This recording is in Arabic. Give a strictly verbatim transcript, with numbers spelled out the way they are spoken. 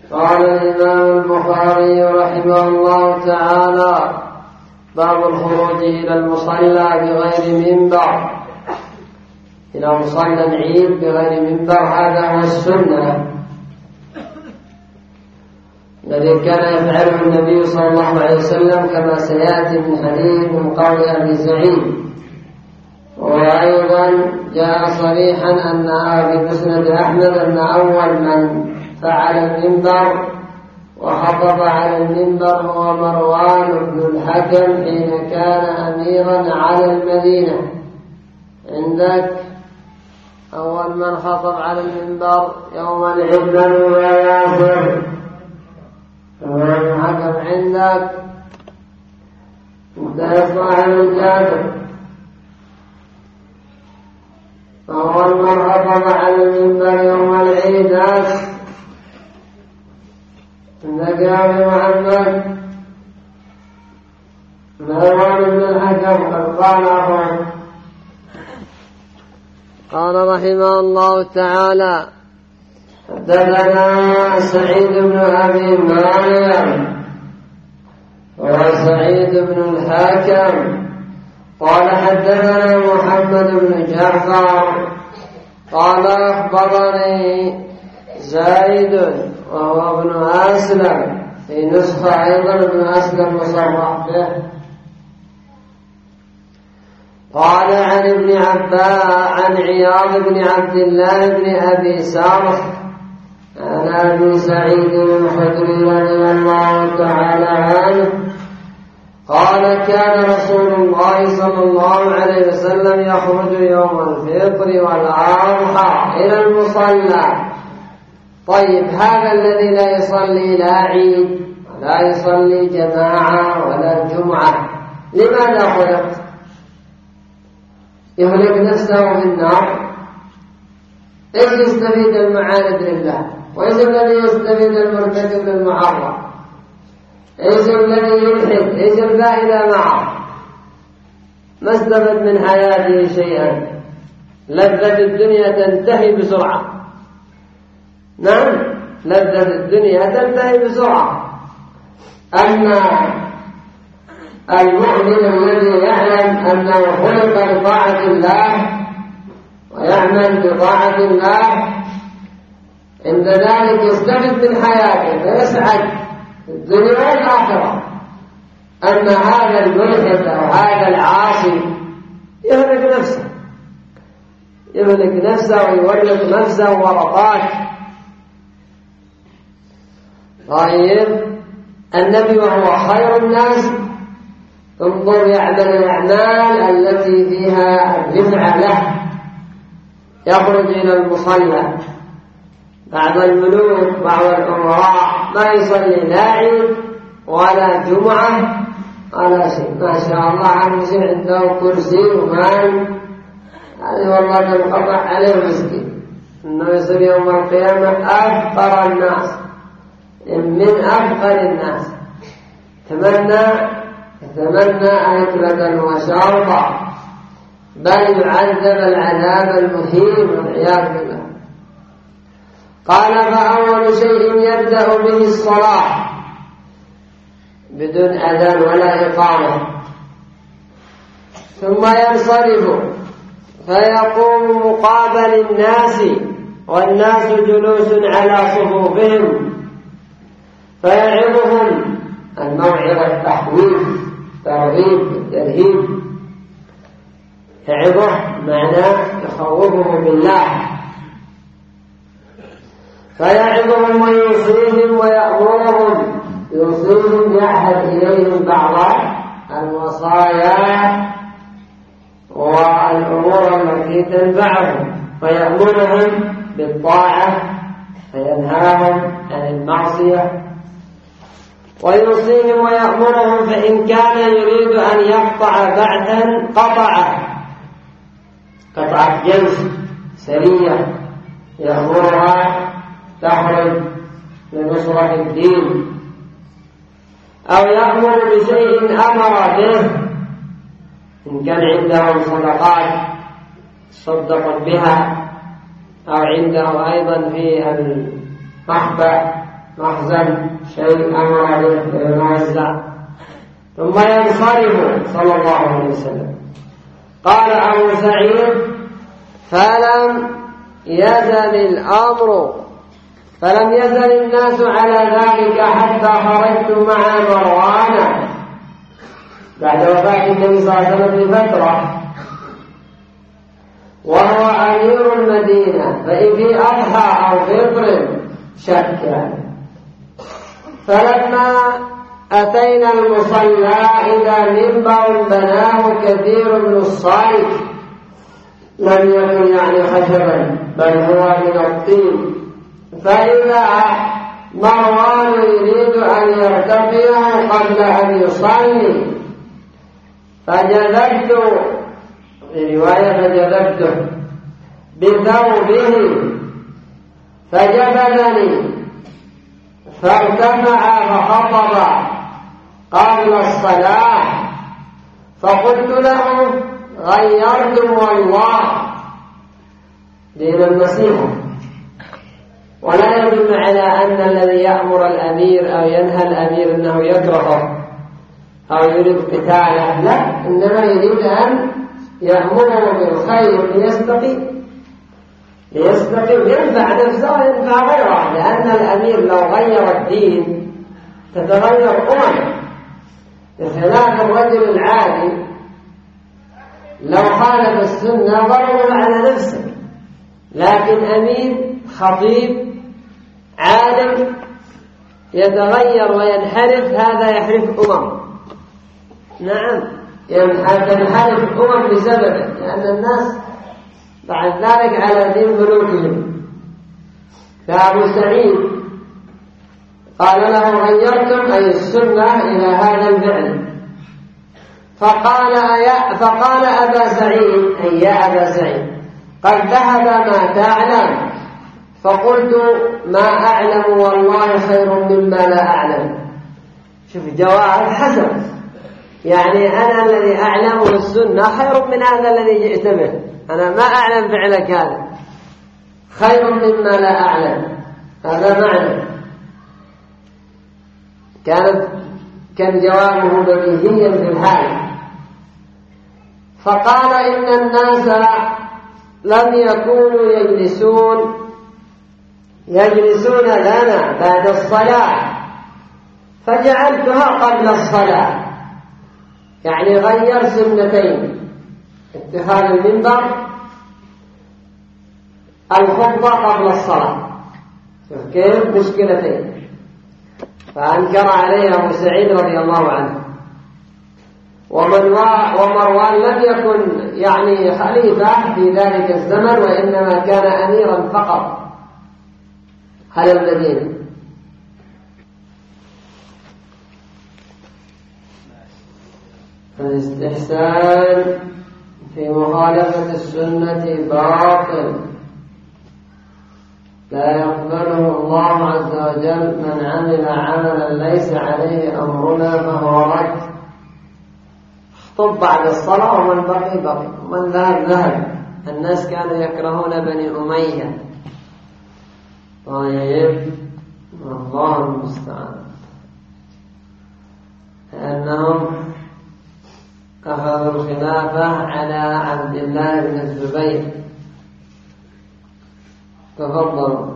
قال الإمام البخاري رحمه الله تعالى: باب الخروج إلى المصلى بغير منبر، إلى مصلى العيد بغير منبر. هذا هو السنة الذي كان يفعله النبي صلى الله عليه وسلم، كما سيأتي من حديث من قول أبي سعيد. وأيضا جاء صريحا أنها في مسند أحمد أن أول من فعل المنبر وخطب على المنبر هو مروان بن الحكم حين كان أميرا على المدينة. عندك أول من خطب على المنبر يوم العيد بنو ياسر، مروان بن الحكم. عندك صاحب الجابر أول من خطب على المنبر يوم العيد عندك يا أبي محمد مروان بن الحكم. قال أخوه قال رحمه الله تعالى: حدثنا سعيد بن أبي مريم وسعيد بن الحكم قال حدثنا محمد بن جعفر قال أخبرني زايد وهو ابن أسلم، في نسخة أيضا ابن أسلم مصرح به. قال عن ابن عباس عن عياض بن عبد الله بن أبي سارح عن أبي سعيد الخدري رضي الله تعالى عنه قال: كان رسول الله صلى الله عليه وسلم يخرج يوم الفطر والأضحى إلى المصلى. طيب، هذا الذي لا يصلي لا عيد ولا يصلي جماعة ولا جمعة، لماذا خلق؟ يهلك نفسه في النار؟ ايش يستفيد المعاند لله؟ وايش الذي يستفيد المرتكب للمحرم؟ ايش الذي يلحد؟ ايش الفائدة معه؟ ما استفد من حياته شيئا. لذة الدنيا تنتهي بسرعة. نعم، لذة الدنيا تنتهي بسرعة. أما المؤمن الذي يعلم أنه خلق لطاعة الله ويعمل بطاعة الله، عند ذلك يستفد من حياته فيسعد في الدنيا والآخرة. أن هذا الملحد أو هذا العاصي يهلك نفسه يهلك نفسه ويورط نفسه ورطات. طيب، النبي وهو خير الناس انظر يعمل الأعمال التي فيها الرفعة له. يخرج إلى المصلى. بعض الملوك بعض الأمراء ما يصلي لا عيد ولا جمعة ولا شيء، ما شاء الله عنه يصير عنده كرسي ومال، هذه والله تنقطع عليه مسكين، إنه يصير يوم القيامة أفقر الناس من أفقر الناس. تمنى يتمنى أكلة وشربا، بل يعذب العذاب المهين والعياذ بالله. قال: فأول شيء يبدأ به الصلاة بدون أذان ولا إقامة، ثم ينصرف فيقوم مقابل الناس والناس جلوس على صفوفهم فيعظهم الموعظة التحويل ترغيب الترهيب. يعظه معناه يخوفهم بالله، فيعظهم ويوصيهم ويأمرهم. يوصيهم يعهد إليهم بعض الوصايا والأمور التي تنفعهم، ويأمرهم بالطاعة فينهاهم عن المعصية، ويوصيهم ويأمرهم فإن كان يريد أن يقطع بعثا قطعه، قطعة جيش سرية يأمرها تخرج لنصرة الدين، أو يأمر بشيء أمر به إن كان عندهم صدقات صدقت بها، أو عنده أيضا في المحبة مخزن شيء أمر به يوزع ثم ينصرف صلى الله عليه وسلم. قال أبو سعيد: فلم يزل الأمر فلم يزل الناس على ذلك حتى خرجت مع مروان بعد وفاة النبي صلى الله عليه وسلم بفترة، وهو أمير المدينة، فإن في أضحى أو فطر شك. فلما أتينا المصلى إذا منبر بناه كثير من الصيد، لم يكن يعني خشبا بل هو من الطين، فإذا مروان يريد أن يرتقيه قبل أن يصلي، فجذبت في رواية فجذبته بثوبه فجبلني فارتفع فخطب قبل الصلاة، فقلت له: غيرتم والله دين المسيح. ولا يدل على أن الذي يأمر الأمير أو ينهى الأمير أنه يكرهه أو يريد قتاله، لا، إنما يريد أن يأمره بالخير ليستقيم ليستقيم ينفع نفسه وينفع غيره، لأن الأمير لو غير الدين تتغير أمم، بخلاف الرجل العادي لو خالف السنة ضرر على نفسه، لكن أمير خطيب عالم يتغير وينحرف، هذا يحرف أمم. نعم، تنحرف أمم بسببه، لأن الناس بعد ذلك على دين ملوكهم. فأبو سعيد قال له: غيرتم أي السنة إلى هذا الفعل. فقال يا فقال أبا سعيد أي يا أبا سعيد قد ذهب ما تعلم. فقلت: ما أعلم والله خير مما لا أعلم. شوف جواب حسن، يعني أنا الذي أعلمه السنة خير من هذا الذي جئت به، أنا ما أعلم فعلك هذا، خير مما لا أعلم، هذا معنى. كان كان جوابه بديهيا في الحال. فقال: إن الناس لم يكونوا يجلسون يجلسون لنا بعد الصلاة، فجعلتها قبل الصلاة، يعني غير سنتين: اتخاذ المنبر، الخطبة قبل الصلاة. كيف؟ مشكلتين. فأنكر عليه أبو سعيد رضي الله عنه. ومروان لم يكن يعني خليفة في ذلك الزمن، وإنما كان أميرا فقط على المدينة. الاستحسان في مخالفة السنة باطل، لا يقبله الله عز وجل. من عمل عملا ليس عليه أمرنا فهو رد. خطب بعد الصلاة، ومن بقي بقي، ومن ذهب ذهب. الناس كانوا يكرهون بني أمية. طيب، الله المستعان، لأنهم أخذوا الخلافة على عبد الله بن الزبير. تفضل.